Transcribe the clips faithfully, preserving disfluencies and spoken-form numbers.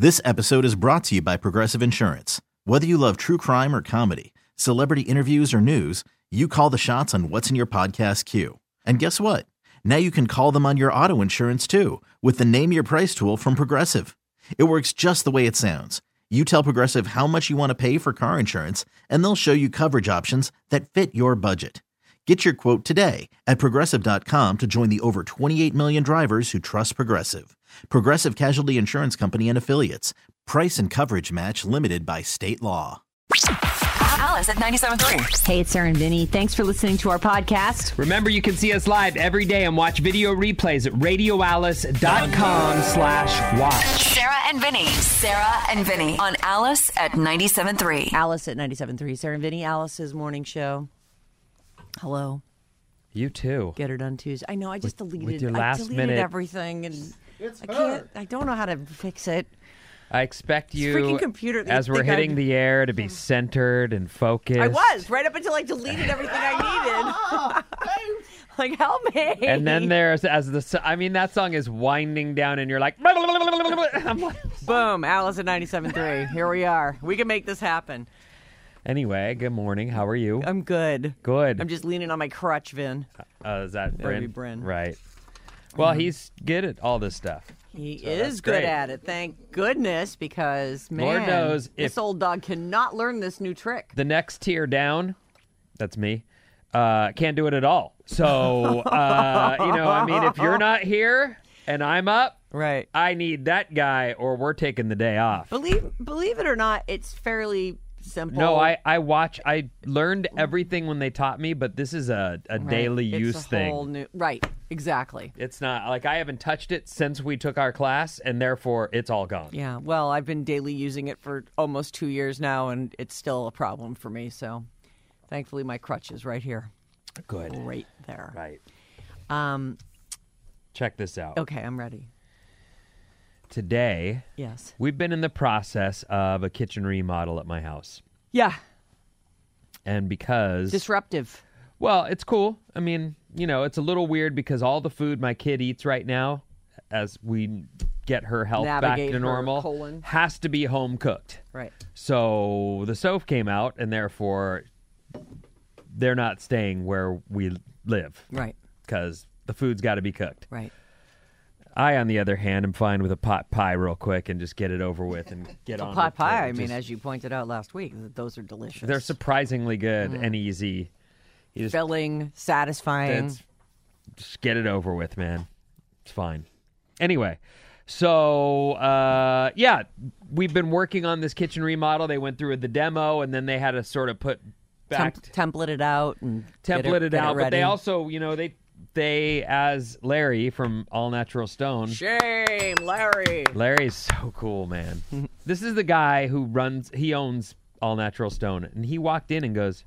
This episode is brought to you by Progressive Insurance. Whether you love true crime or comedy, celebrity interviews or news, you call the shots on what's in your podcast queue. And guess what? Now you can call them on your auto insurance too with the Name Your Price tool from Progressive. It works just the way it sounds. You tell Progressive how much you want to pay for car insurance, and they'll show you coverage options that fit your budget. Get your quote today at Progressive dot com to join the over twenty-eight million drivers who trust Progressive. Progressive Casualty Insurance Company and Affiliates. Price and coverage match limited by state law. Alice at ninety-seven point three. Hey, it's Sarah and Vinny. Thanks for listening to our podcast. Remember, you can see us live every day and watch video replays at radio alice dot com slash watch. Sarah and Vinny. Sarah and Vinny on Alice at ninety-seven point three. Alice at ninety-seven point three. Sarah and Vinny, Alice's morning show. Hello. You too. Get her done Tuesday. I know, I just With- deleted, with your I last deleted minute- everything. And I can't, I don't know how to fix it. I expect This you, freaking computer, they as we're think hitting I'm- the air, to be centered and focused. I was, right up until I deleted everything I needed. Like, help me. And then there's, as the, so- I mean, that song is winding down and you're like, I'm like, Boom, Alice at ninety-seven point three. Here we are. We can make this happen. anyway, good morning. How are you? I'm good. Good. I'm just leaning on my crutch, Vin. Uh, is that That'd Bryn? be Bryn. Right. Well, he's good at all this stuff. He So is that's good great. at it, thank goodness, because, man, Lord knows this if- old dog cannot learn this new trick. The next tier down, that's me, uh, can't do it at all. So, uh, you know, I mean, if you're not here and I'm up, Right. I need that guy or we're taking the day off. Believe believe it or not, it's fairly simple. No, I, I watch, I learned everything when they taught me, but this is a, a Right. daily It's use a thing. whole new, right, exactly. It's not, like, I haven't touched it since we took our class, and therefore it's all gone. Yeah, well, I've been daily using it for almost two years now, and it's still a problem for me, so thankfully my crutch is right here. Good. Right there. Right. Um. Check this out. Okay, I'm ready. Today, Yes. we've been in the process of a kitchen remodel at my house. Yeah. And because... Disruptive. Well, it's cool. I mean, you know, it's a little weird because all the food my kid eats right now, as we get her health Navigate back to her normal, colon. has to be home cooked. Right. So the stove came out, and therefore they're not staying where we live Right. because the food's got to be cooked. Right. I, on the other hand, am fine with a pot pie real quick and just get it over with and get on. Pot with pie, it. I mean, Just- as you pointed out last week, th- those are delicious. they're surprisingly good Mm. and easy. You just filling, satisfying. That's, just get it over with, man. It's fine. Anyway, so, uh, yeah, we've been working on this kitchen remodel. They went through the demo, and then they had to sort of put back, Temp- template it out and get template it, get out. But they ready. also, you know, they, they, as Larry from All Natural Stone, Shame, Larry. Larry's so cool, man. This is the guy who runs, he owns All Natural Stone, and he walked in and goes,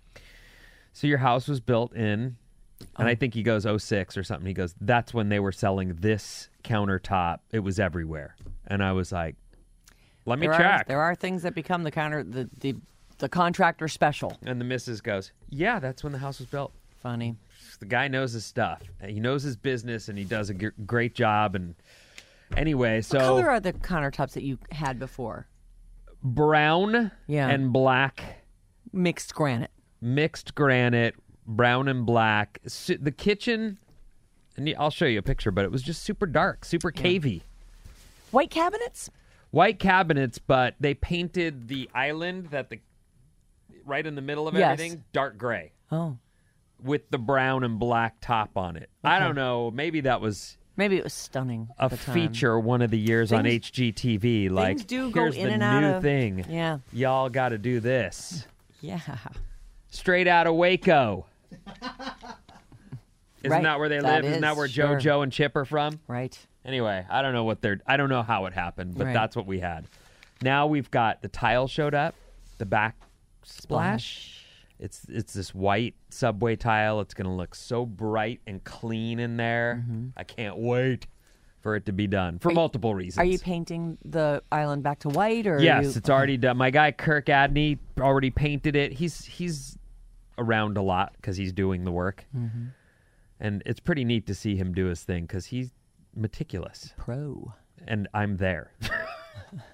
so your house was built in, and I think he goes oh six or something. He goes, that's when they were selling this countertop. It was everywhere. And I was like, let me There are, check. there are things that become the counter, the, the the contractor special. And the missus goes, yeah, that's when the house was built. Funny. The guy knows his stuff. He knows his business, and he does a g- great job. And anyway, so What color are the countertops that you had before? brown Yeah. and black, Mixed granite. mixed granite, brown and black. S- The kitchen, and y- I'll show you a picture, but it was just super dark, super cavey. White cabinets? White cabinets, but they painted the island that the right in the middle of Yes. everything dark gray Oh. with the brown and black top on it. I don't know. Maybe that was Maybe it was stunning a at the time. feature one of the years on Things- H G T V. Like, do go here's in the and new out of- thing. Yeah. Y'all got to do this. Yeah. Straight out of Waco. Isn't Right. that where they That live? Isn't that is, where sure. JoJo and Chip are from? Right. Anyway, I don't know what they're. I don't know how it happened, but Right. that's what we had. Now we've got the tile showed up, the back splash. It's it's this white subway tile. It's gonna look so bright and clean in there. I can't wait for it to be done for Are you- multiple reasons. Are you painting the island back to white, or are Yes, you- it's already done. My guy Kirk Adney already painted it. He's he's around a lot because he's doing the work, Mm-hmm. and it's pretty neat to see him do his thing because he's meticulous, pro? and I'm there.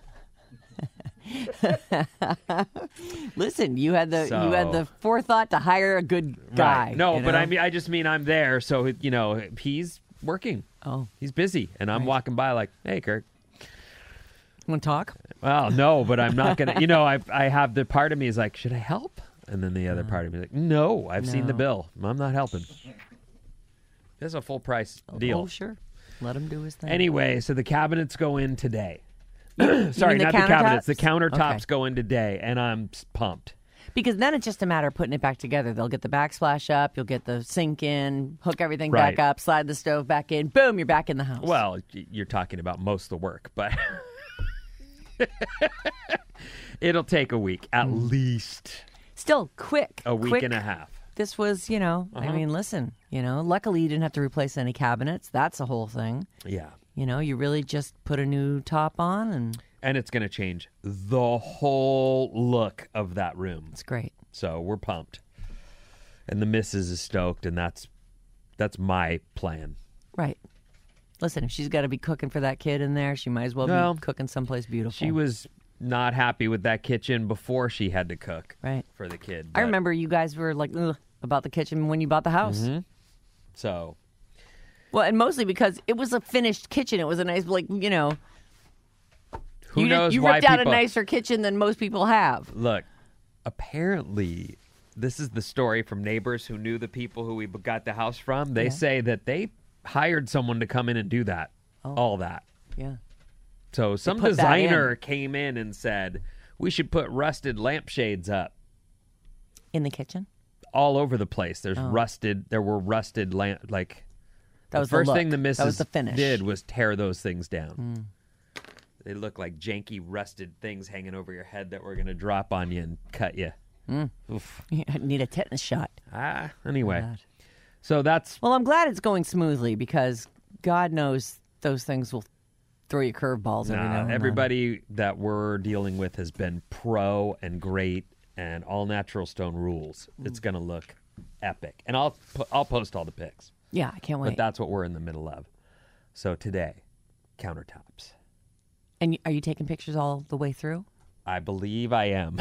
Listen, you had the So- you had the forethought to hire a good guy. Right. No, you but know? I mean, I just mean I'm there, so you know he's working. Oh, He's busy, and I'm walking by like, "Hey, Kirk." want to talk? Well, no, but I'm not gonna. You know, I I have the part of me is like, should I help? And then the other part of me is like, no, I've seen the No. bill. I'm not helping. This is a full price deal. Oh, sure. Let him do his thing. Anyway, so the cabinets go in today. Sorry, mean the not the cabinets. The countertops? countertops Okay. go in today, and I'm s- pumped. Because then it's just a matter of putting it back together. They'll get the backsplash up, you'll get the sink in, hook everything Right. back up, slide the stove back in. Boom, you're back in the house. Well, y- you're talking about most of the work, but it'll take a week at least. Still quick. A week quick. and a half. This was, you know, I mean, listen, you know, luckily you didn't have to replace any cabinets. That's the whole thing. Yeah. You know, you really just put a new top on and And it's going to change the whole look of that room. it's great. So we're pumped. And the missus is stoked, and that's that's my plan. Right. Listen, if she's got to be cooking for that kid in there, she might as well Well, be cooking someplace beautiful. She was not happy with that kitchen before she had to cook Right. for the kid. I but- remember you guys were like, ugh, about the kitchen when you bought the house. Mm-hmm. So, Well, and mostly because it was a finished kitchen. It was a nice, like, you know, who you, did- knows you why ripped out people... a nicer kitchen than most people have. Look, apparently, this is the story from neighbors who knew the people who we got the house from. They Yeah. say that they hired someone to come in and do that, all that. Yeah. So some put that designer in. came in and said, we should put rusted lampshades up In the kitchen? all over the place. There's rusted, there were rusted lamp, like... That the was the first look. thing the missus That was the finish. did was tear those things down. They look like janky, rusted things hanging over your head that were going to drop on you and cut you. Oof. You need a tetanus shot. Ah, anyway. God. So that's Well, I'm glad it's going smoothly because God knows those things will throw you curveballs every now nah, and then. everybody that we're dealing with has been pro and great and all natural stone rules. It's going to look epic. And I'll pu- I'll post all the pics. Yeah, I can't But wait. that's what we're in the middle of. So today, countertops. And y- are you taking pictures all the way through? I believe I am.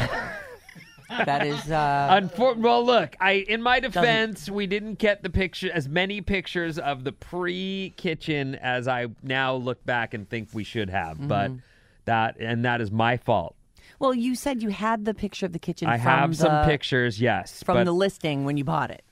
That is, uh, Unfor- well, look, I in my defense, we didn't get the picture as many pictures of the pre-kitchen as I now look back and think we should have. Mm-hmm. But that and that is my fault. well, you said you had the picture of the kitchen I from have the, some pictures, yes, from but the listing when you bought it.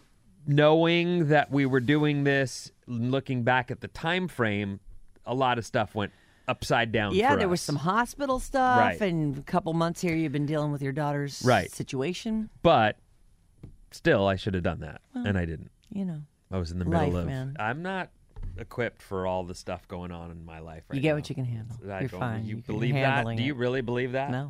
knowing that we were doing this, looking back at the time frame, a lot of stuff went upside down. Yeah, for there was us. some hospital stuff, Right. and a couple months here you've been dealing with your daughter's Right. situation. But still, I should have done that, and I didn't. You know, I was in the middle Life, of. man. I'm not equipped for all the stuff going on in my life right you get now. what you can handle. I You're don't- fine. You You can believe that? handling Do you it. really believe that? No.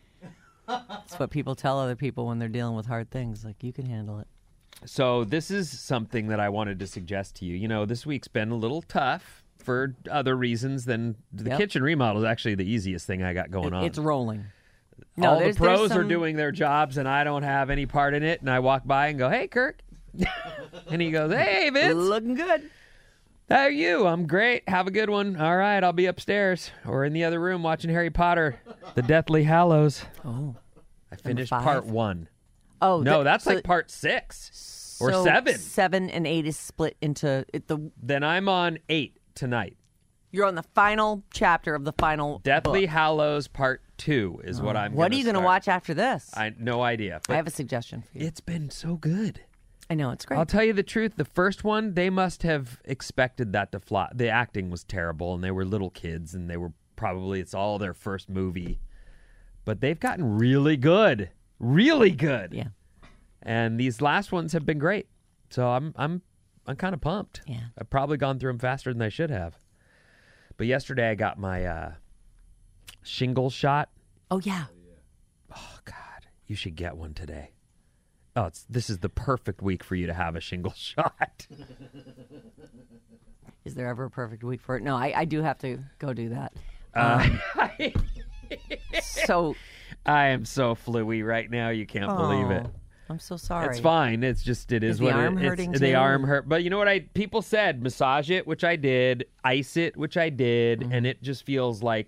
That's what people tell other people when they're dealing with hard things. Like, you can handle it. So this is something that I wanted to suggest to you. You know, this week's been a little tough for other reasons than the Yep. kitchen remodel is actually the easiest thing I got going on. It's rolling. No, All the there's, there's pros are some- doing their jobs, and I don't have any part in it. And I walk by and go, "Hey, Kirk," and he goes, "Hey, Vince, looking good. how are you? I'm great. Have a good one. All right, I'll be upstairs or in the other room watching Harry Potter, The Deathly Hallows." Oh, I finished five? part one. oh, No, the- that's so- like part six or so seven. Seven and eight is split into it, the. Then I'm on eight tonight. You're on the final chapter of the final Deathly book. Hallows Part Two is what I'm. What are you going to watch after this? I, I no idea. But have a suggestion for you. it's been so good. I know it's great. I'll tell you the truth. The first one, they must have expected that to flop. The acting was terrible, and they were little kids, and they were probably it's all their first movie. But they've gotten really good, really good. yeah, And these last ones have been great. So I'm I'm I'm kind of pumped. Yeah. I've probably gone through them faster than I should have. But yesterday I got my uh, shingle shot. oh yeah. Oh God, you should get one today. Oh, it's this is the perfect week for you to have a shingle shot. Is there ever a perfect week for it? No, I, I do have to go do that. Uh, So, I am so fluey right now. You can't believe it. oh, I'm so sorry. It's fine. It's just it is, Is the what arm it, hurting it's, the too? arm hurt. But you know what I people said massage it, which I did, ice it, which I did, Mm-hmm. and it just feels like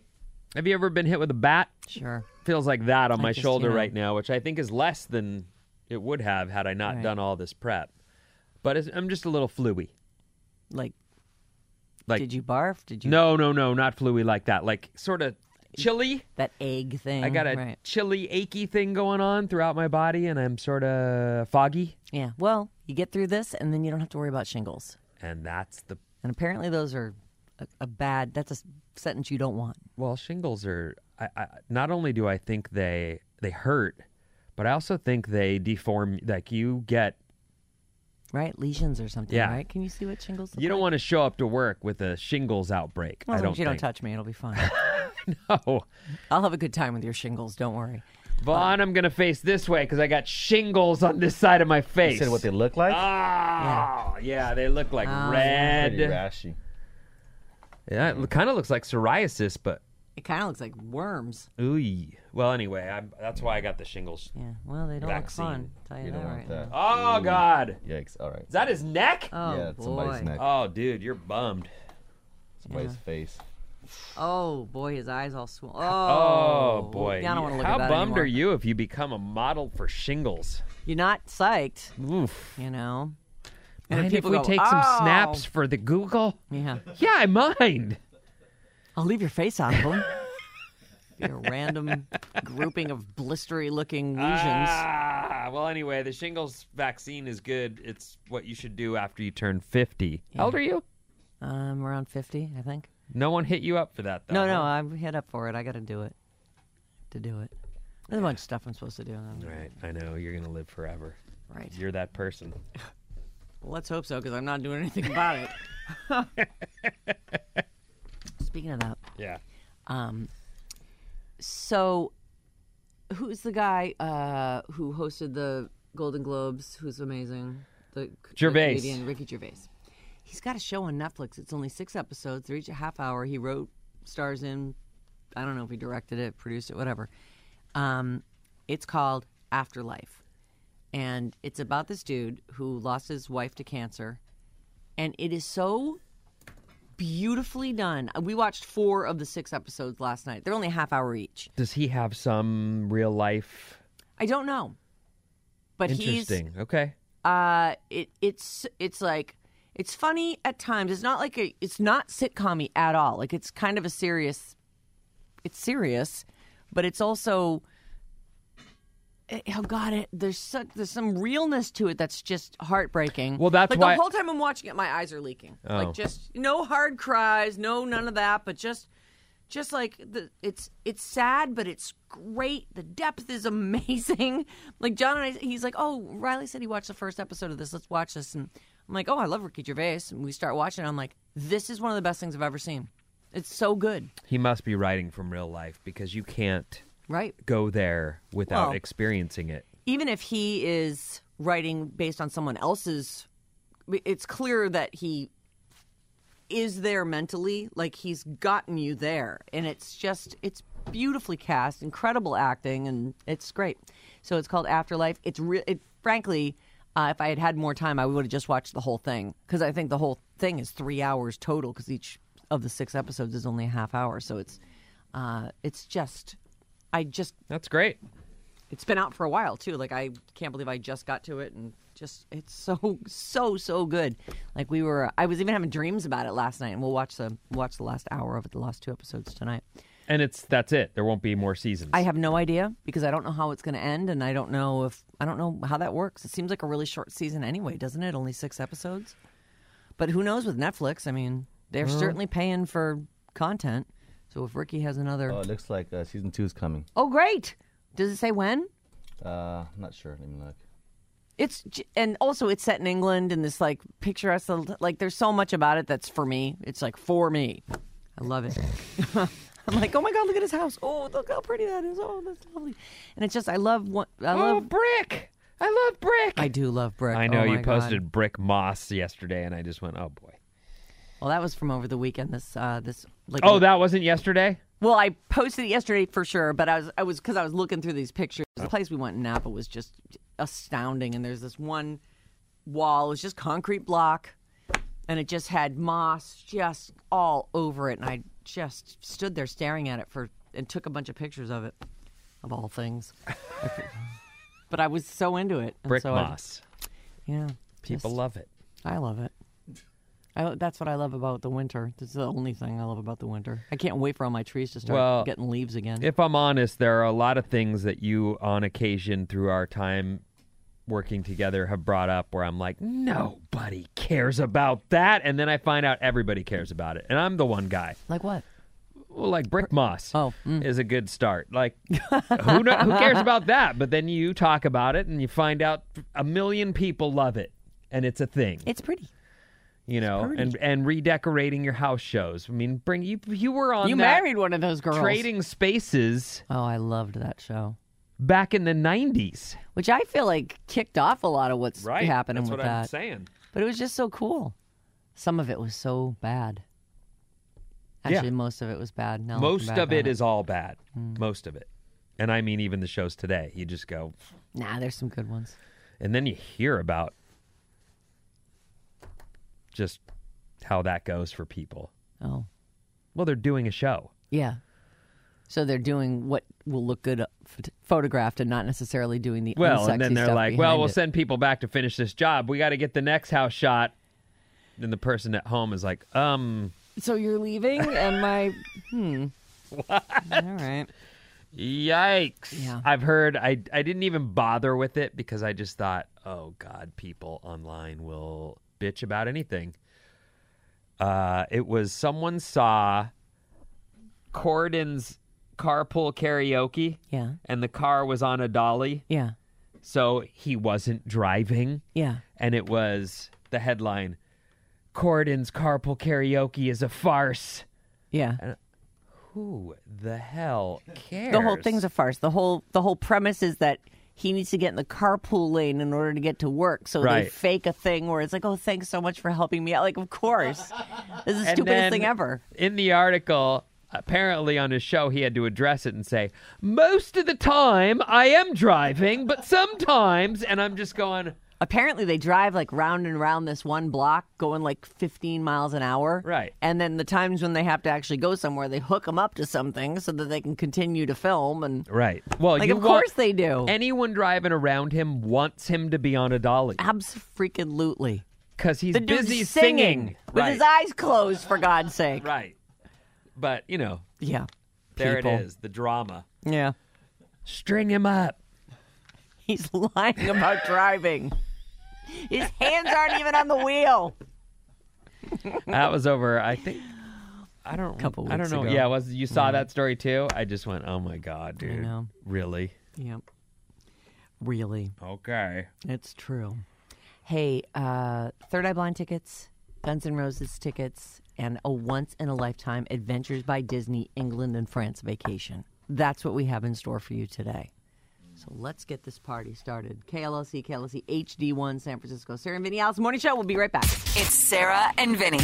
Have you ever been hit with a bat? Sure. Feels like that on I my just, shoulder you know. right now, which I think is less than it would have had I not Right. done all this prep. But it's, I'm just a little fluey. Like, Like did you barf? Did you? No, no, no, not fluey like that. Like sort of chilly. That egg thing. I got a right. chilly, achy thing going on throughout my body, and I'm sort of foggy. Yeah. Well, you get through this, and then you don't have to worry about shingles. And that's the And apparently, those are a, a bad. That's a s- sentence you don't want. well, shingles are. I, I not only do I think they they hurt, but I also think they deform. Like you get. Right? Lesions or something. Yeah. Right? Can you see what shingles? Look You don't like? want to show up to work with a shingles outbreak. Well, I as long don't as you don't think. touch me, it'll be fine. No. I'll have a good time with your shingles. Don't worry. Vaughn, I'm going to face this way because I got shingles on this side of my face. You said what they look like? Oh, yeah. They look like Oh, red. Pretty rashy. Yeah, it kind of looks like psoriasis, but It kind of looks like worms. ooh. Well, anyway, I'm, that's why I got the shingles. Yeah. Well, they don't Vaccine. look fun. Tell you, You that don't want right that. now. Oh God, Yikes. All right. is that his neck? Oh yeah, it's boy. somebody's neck. Oh, dude, you're bummed. Somebody's Yeah. face. Oh boy, his eyes all swollen. Oh, Oh boy, Yeah, I don't want to look how at that bummed anymore. are you if you become a model for shingles? You're not psyched, Oof. you know. And Mind then if people we go, take some "Oh." snaps for the Google? Yeah. Yeah, I mind. I'll leave your face out of them. Be a random grouping of blistery-looking lesions. Ah, well, anyway, the shingles vaccine is good. It's what you should do after you turn fifty. How old are you? I'm around fifty, I think. No one hit you up for that, though. no, no, huh? I'm hit up for it. I got to do it. To do it. There's a bunch of stuff I'm supposed to do. Right, I know. You're going to live forever. Right. You're that person. Well, let's hope so, because I'm not doing anything about it. Speaking of that, Yeah. um, so who's the guy uh, who hosted the Golden Globes? Who's amazing? The Gervais. the comedian Ricky Gervais. He's got a show on Netflix. It's only six episodes. They're each a half hour. He wrote, stars in. I don't know if he directed it, produced it, whatever. Um, it's called Afterlife, and it's about this dude who lost his wife to cancer, and it is so beautifully done. We watched four of the six episodes last night. They're only a half hour each. Does he have some real life? I don't know, but Interesting. Okay. he's uh, it it's it's like it's funny at times. It's not like a it's not sitcom-y at all. Like it's kind of a serious. It's serious, but it's also. Oh God! It, there's such, there's some realness to it that's just heartbreaking. Well, that's like why- the whole time I'm watching it, my eyes are leaking. Oh. Like just no hard cries, no none of that, but just, just like the it's it's sad, but it's great. The depth is amazing. Like John and I, he's like, oh, Riley said he watched the first episode of this. Let's watch this, and I'm like, oh, I love Ricky Gervais, and we start watching it. I'm like, this is one of the best things I've ever seen. It's so good, He must be writing from real life because you can't right? go there without Well, experiencing it. Even if he is writing based on someone else's, it's clear that he is there mentally. Like he's gotten you there, and it's just it's beautifully cast, incredible acting, and it's great. So it's called Afterlife. It's re- it, frankly, uh, if I had had more time, I would have just watched the whole thing because I think the whole thing is three hours total because each of the six episodes is only a half hour. So it's uh, it's just I just That's great. it's been out for a while too. Like I can't believe I just got to it, and just it's so so so good. Like we were, I was even having dreams about it last night, and we'll watch the watch the last hour of it, the last two episodes tonight. And it's that's it. There won't be more seasons. I have no idea because I don't know how it's going to end, and I don't know if I don't know how that works. It seems like a really short season anyway, doesn't it? Only six episodes, but who knows with Netflix? I mean, they're certainly paying for content. So if Ricky has another, Oh, it looks like uh, season two is coming. oh great! Does it say when? Uh, I'm not sure. Let me look. It's j- and also it's set in England and this like picturesque like there's so much about it that's for me. It's like for me. I love it. I'm like, oh my God, look at his house. Oh, look how pretty that is. Oh, that's lovely. And it's just I love what I oh, love. brick! I love brick. I do love brick. I know Oh, you my God. posted brick moss yesterday, and I just went, oh boy. Well, that was from over the weekend. This uh this like Oh, that wasn't yesterday? well, I posted it yesterday for sure, but I was I was because I was looking through these pictures. The place we went in Napa was just astounding, and there's this one wall. It was just concrete block, and it just had moss just all over it, and I just stood there staring at it for and took a bunch of pictures of it, of all things. But I was so into it. and Brick so I- moss. yeah. People just- love it. I love it. I, that's what I love about the winter. This is the only thing I love about the winter. I can't wait for all my trees to start Well, getting leaves again. If I'm honest, there are a lot of things that you, on occasion, through our time working together, have brought up where I'm like, nobody cares about that. And then I find out everybody cares about it. And I'm the one guy. like what? Well, like brick moss Oh, mm. is a good start. Like, who, know, who cares about that? But then you talk about it and you find out a million people love it. And it's a thing. It's pretty. You know, pretty. and and redecorating your house shows. I mean, bring you you were on You that married one of those girls. Trading Spaces Oh, I loved that show. back in the nineties. Which I feel like kicked off a lot of what's happening That's with what that. I'm saying. But it was just so cool. Some of it was so bad. Yeah. Actually, most of it was bad. Now Most looking back of it on is all bad. Most of it. And I mean, even the shows today, you just go, Nah, there's some good ones. and then you hear about just how that goes for people. Oh, Well, they're doing a show. yeah. So they're doing what will look good ph- photographed and not necessarily doing the Well, unsexy and then they're stuff like, well, behind we'll it. send people back to finish this job. We got to get the next house shot. Then the person at home is like, um, So you're leaving, and my hmm. What? All right. yikes. Yeah. I've heard, I, I didn't even bother with it because I just thought, oh, God, people online will bitch about anything. Uh, it was someone saw Corden's carpool karaoke, Yeah. and the car was on a dolly, Yeah. so he wasn't driving. Yeah. And it was the headline, Corden's carpool karaoke is a farce. Yeah. Who the hell cares? The whole thing's a farce. The whole the whole premise is that he needs to get in the carpool lane in order to get to work. So they Right. fake a thing where it's like, "Oh, thanks so much for helping me out." Like, of course, this is the And stupidest then thing ever. In the article, apparently on his show, he had to address it and say, most of the time I am driving, but sometimes, and I'm just going, Apparently, they drive like round and round this one block, going like fifteen miles an hour. Right. And then the times when they have to actually go somewhere, they hook them up to something so that they can continue to film. And right. Well, like, you of want- course they do. Anyone driving around him wants him to be on a dolly Abso-freaking-lutely. because he's The dude's busy singing, with Right. his eyes closed, for God's sake. Right. But, you know, Yeah. there People. it is, the drama. Yeah. String him up. He's lying about driving. His hands aren't even on the wheel. That was over, I think. I don't. Couple I don't weeks know. ago. Yeah, was you saw that story too? I just went, oh my god, dude. know. Really? Yep. Really. Okay. It's true. Hey, uh, Third Eye Blind tickets, Guns N' Roses tickets, and a once-in-a-lifetime Adventures by Disney England and France vacation. That's what we have in store for you today. So let's get this party started. K L L C, K L L C, H D one, San Francisco. Sarah and Vinny, Alice Morning Show. We'll be right back. It's Sarah and Vinny.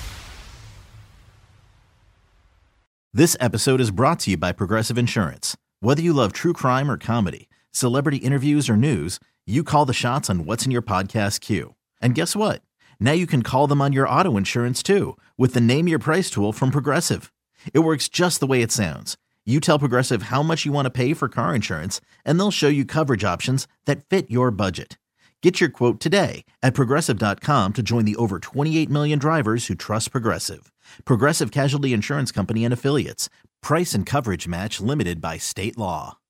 This episode is brought to you by Progressive Insurance. Whether you love true crime or comedy, celebrity interviews or news, you call the shots on what's in your podcast queue. And guess what? Now you can call them on your auto insurance too with the Name Your Price tool from Progressive. It works just the way it sounds. You tell Progressive how much you want to pay for car insurance, and they'll show you coverage options that fit your budget. Get your quote today at Progressive dot com to join the over twenty-eight million drivers who trust Progressive. Progressive Casualty Insurance Company and Affiliates. Price and coverage match limited by state law.